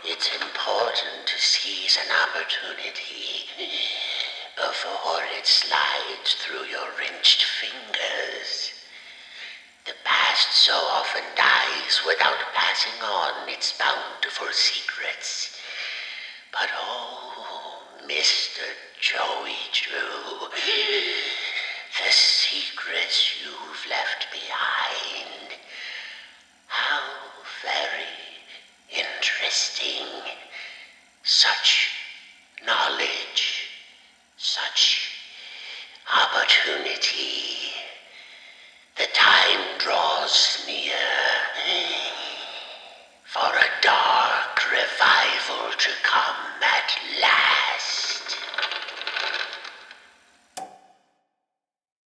It's important to seize an opportunity before it slides through your wrenched fingers. The past so often dies without passing on its bountiful secrets. But oh, Mr. Joey Drew, the secrets you've left behind